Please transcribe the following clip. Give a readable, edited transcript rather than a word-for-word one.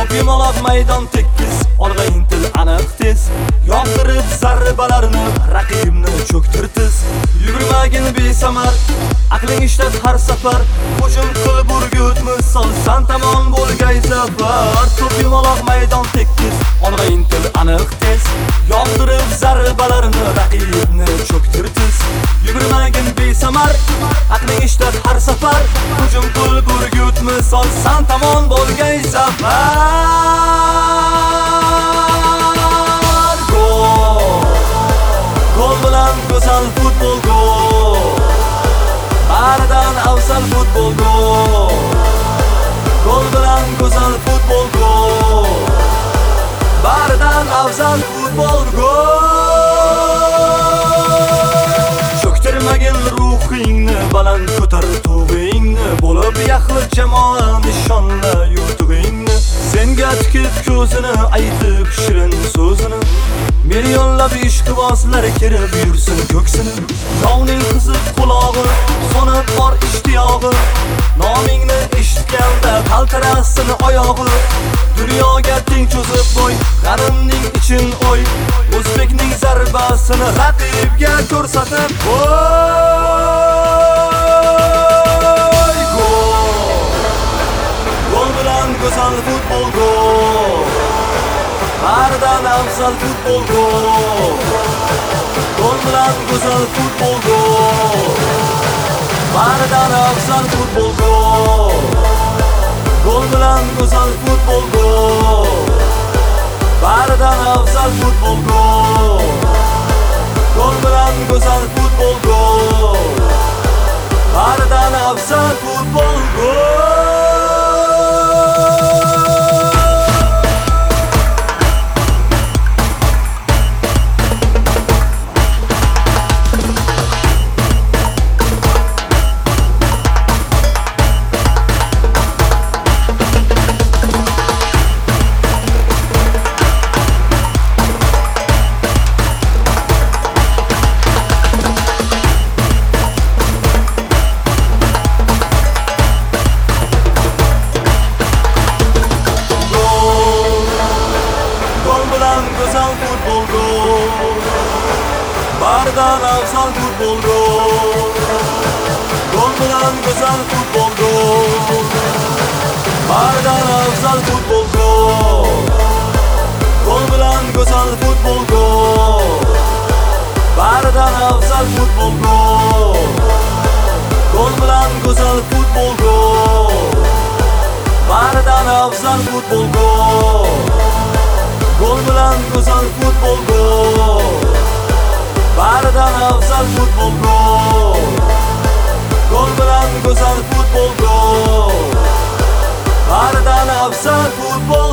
Top yumaloq maydon tekis, olg'a intil aniq tez. Yoqtirib zarbalarni, raqibni cho'ktirtiz. Yugurmagin besamar, aqling ishlat har safar. Hujum qilib urgut misol, san tomon bo'lgay zafar. Top yumaloq maydon tekis, olg'a intil aniq tez. Yoqtirib zarbalarni, raqibni cho'ktirtiz. Yugurmagin besamar, aqling ishlat har safar. Hujum qilib urgut misol, san tomon bo'lgay zafar. Gol bilan go'zal futbol gol. Baridan afzal futbol gol. Gol bilan go'zal futbol gol. Baridan afzal futbol gol. Cho'ktirmagin ruhingni, baland ko'tar tug'ingni. Bo'lib yaxlit jamoa nishonla yurtug'ingni. Senga tikib ko'zini, aytib shirin so'zini. Milyonlab ishqibozlar kirib yursin ko'ksini. Yovning qizib qulog'i, sonib bor ishtiyog'i. Nomingni eshitganda qaltirasin oyog'i. Dunyoga teng cho'zib qo'y, g'animning ichin o'y. O'zbekning zarbasini raqibga ko'rsatib qo'y. Gol bilan go'zal futbol gol. Baridan afzal futbol gol. Gol bilan go'zal futbol gol. Baridan afzal futbol gol. Gol bilan go'zal futbol gol. Baridan afzal futbol gol. Gol bilan go'zal futbol gol. Baridan afzal futbol gol. Go'zal futbol gol. Baridan afzal futbol gol. Gol bilan go'zal futbol gol. Baridan afzal futbol gol. Gol bilan go'zal futbol gol. Baridan afzal futbol gol. Gol bilan go'zal futbol gol. Baridan afzal futbol gol. Gol bilan go'zal futbol gol. Baridan afzal futbol gol. Gol bilan go'zal futbol gol. Baridan afzal futbol